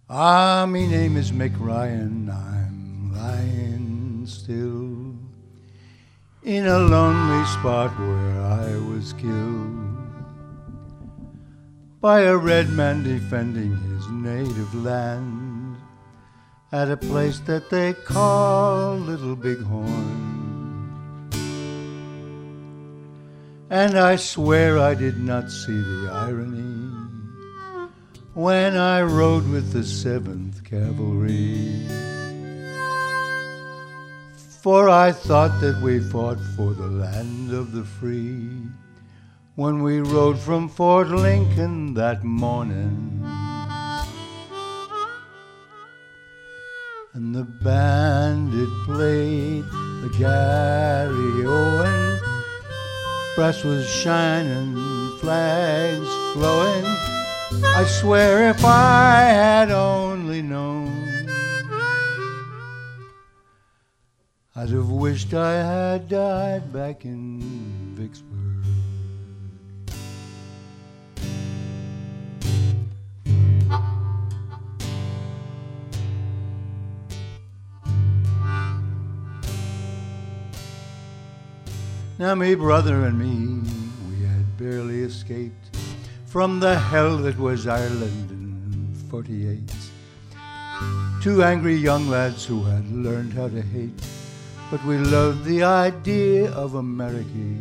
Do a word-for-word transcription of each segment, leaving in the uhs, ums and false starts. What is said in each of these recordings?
Ah, me name is Mick Ryan, I'm lying still in a lonely spot where I was killed by a red man defending his native land at a place that they call Little Bighorn. And I swear I did not see the irony when I rode with the seventh Cavalry, for I thought that we fought for the land of the free when we rode from Fort Lincoln that morning. And the band it played the Gary Owen, brass was shining, flags flowing. I swear if I had only known, I'd have wished I had died back in Vicksburg. Now me brother and me, we had barely escaped from the hell that was Ireland in forty-eight. Two angry young lads who had learned how to hate, but we loved the idea of America.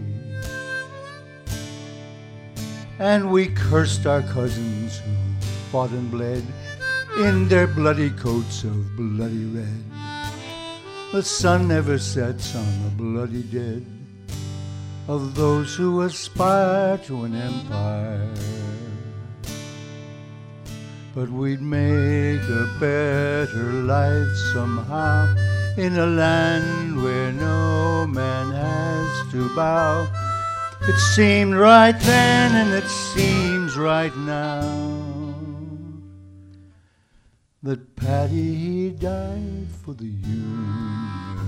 And we cursed our cousins who fought and bled in their bloody coats of bloody red. The sun never sets on the bloody dead of those who aspire to an empire. But we'd make a better life somehow in a land where no man has to bow. It seemed right then and it seems right now that Paddy, he died for the Union.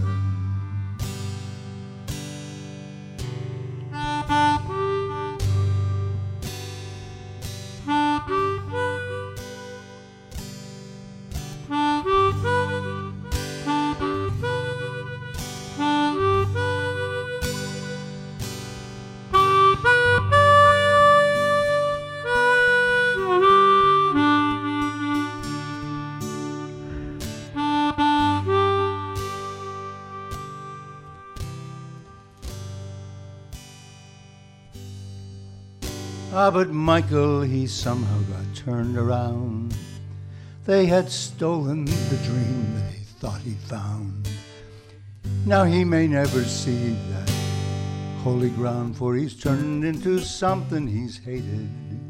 Ah, but Michael, he somehow got turned around. They had stolen the dream that he thought he found. Now he may never see that holy ground, for he's turned into something he's hated.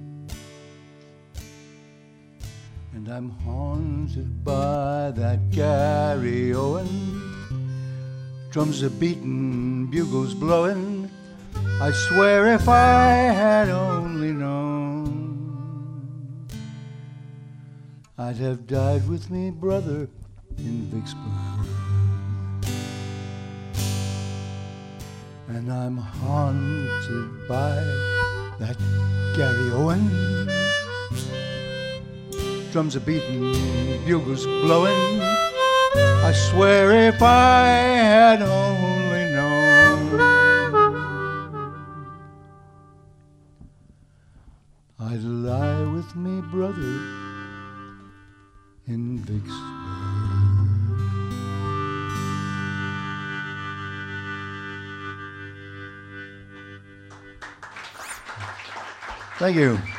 And I'm haunted by that Gary Owen. Drums are beating, bugles blowing. I swear if I had only known, I'd have died with me brother in Vicksburg. And I'm haunted by that Gary Owen. Drums are beating, bugles blowing. I swear if I had only known, I'd lie with me brother in Vicksburg. Thank you.